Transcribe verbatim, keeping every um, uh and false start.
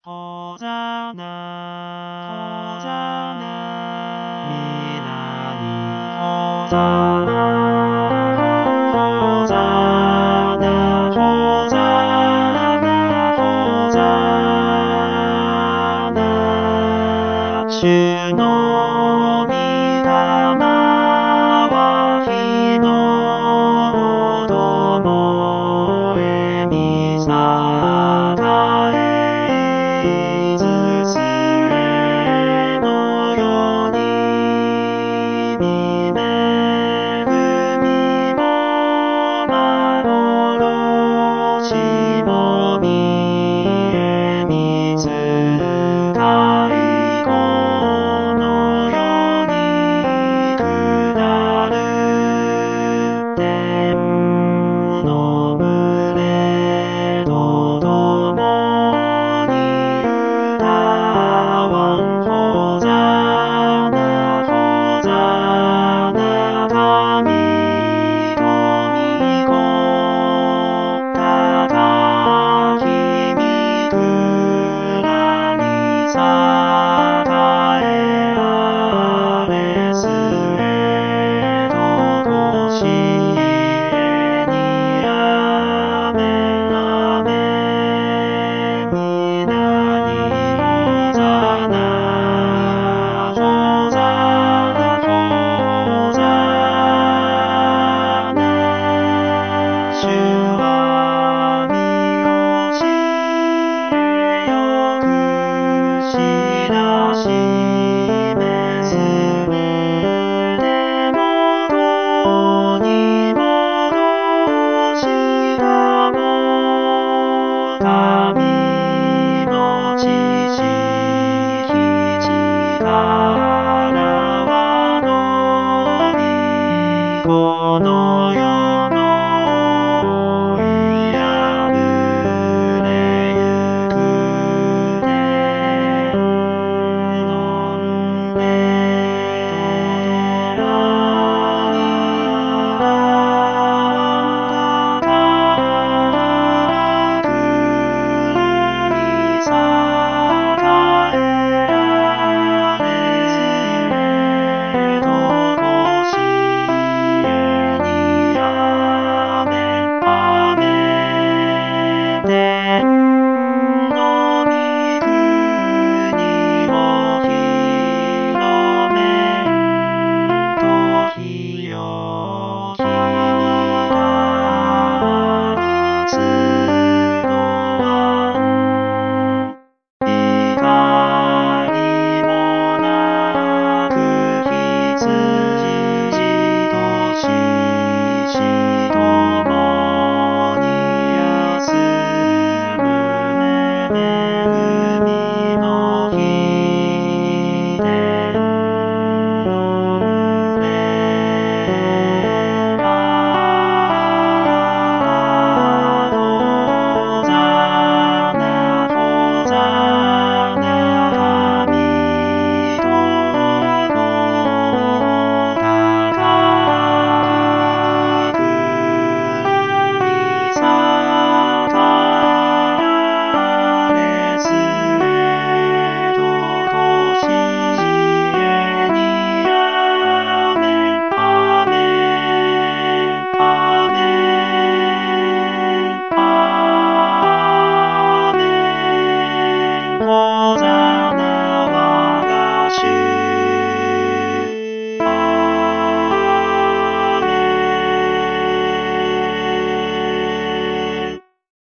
ほざなほざなみなにほざなほざなほざなほざな主の御霊は火のどもへみさたえずすれのようにみめぐみもまぼろしもみえみつかいこのよにくだる天の群れとともに歌わんほざなほざな神と御子たたきみくらにさたえあれすれとこしえにあめあめみなにほざなほざなほざな主は身を知れよく知らしめすでもとに戻したも神の知識力はのみこの世の追い破れゆく天の群れと共にあたたくにさたえあれすれとこしえにあめあめ天の御国を広めんとひよきにありつのわんいかにもなく羊とししともに休む恵みの日天の群れがほざなほざな神と御子たたきにさたれすれとこしえにあめあめあめあめほざ